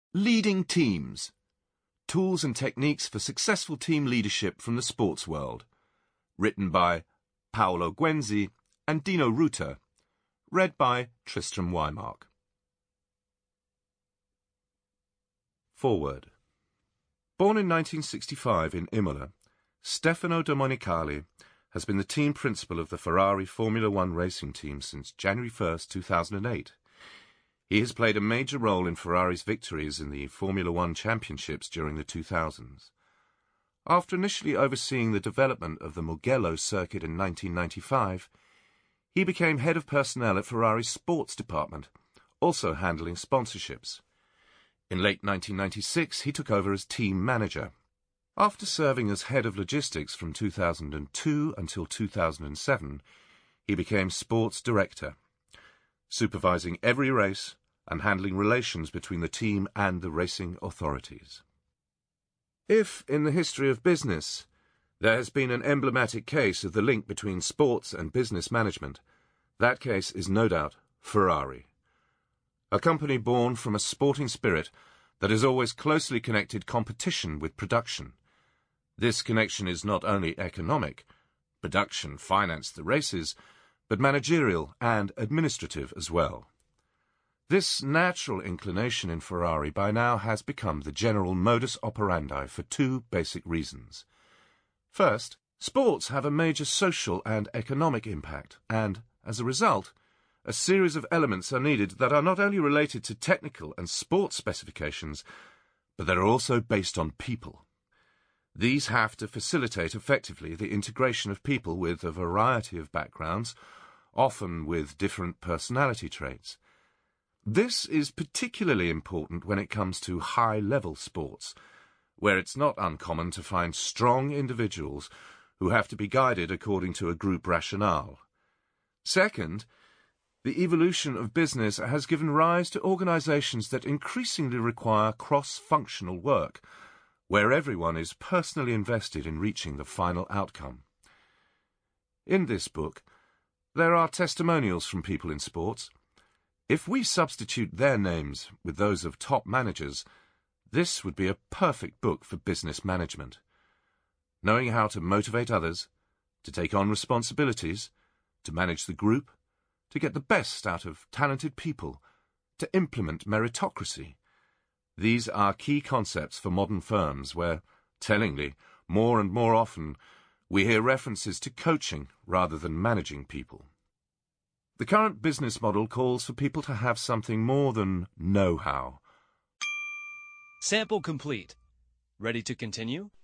Leading Teams. Tools and Techniques for Successful Team Leadership from the Sports World. Written by Paolo Guenzi and Dino Ruta. Read by Tristram Wymark. Foreword. Born in 1965 in Imola, Stefano Domenicali has been the team principal of the Ferrari Formula One racing team since January 1st, 2008. He has played a major role in Ferrari's victories in the Formula One championships during the 2000s. After initially overseeing the development of the Mugello circuit in 1995, he became head of personnel at Ferrari's sports department, also handling sponsorships. In late 1996, he took over as team manager. After serving as head of logistics from 2002 until 2007, he became sports director, supervising every race and handling relations between the team and the racing authorities. If, in the history of business, there has been an emblematic case of the link between sports and business management, that case is no doubt Ferrari. A company born from a sporting spirit that has always closely connected competition with production. This connection is not only economic, production financed the races, but managerial and administrative as well. This natural inclination in Ferrari by now has become the general modus operandi for two basic reasons. First, sports have a major social and economic impact, and, as a result, a series of elements are needed that are not only related to technical and sports specifications, but that are also based on people. These have to facilitate effectively the integration of people with a variety of backgrounds, often with different personality traits. This is particularly important when it comes to high-level sports, where it's not uncommon to find strong individuals who have to be guided according to a group rationale. Second, the evolution of business has given rise to organizations that increasingly require cross-functional work, where everyone is personally invested in reaching the final outcome. In this book, there are testimonials from people in sports. If we substitute their names with those of top managers, this would be a perfect book for business management. Knowing how to motivate others, to take on responsibilities, to manage the group, to get the best out of talented people, to implement meritocracy. These are key concepts for modern firms where, tellingly, more and more often, we hear references to coaching rather than managing people. The current business model calls for people to have something more than know-how. Sample complete. Ready to continue?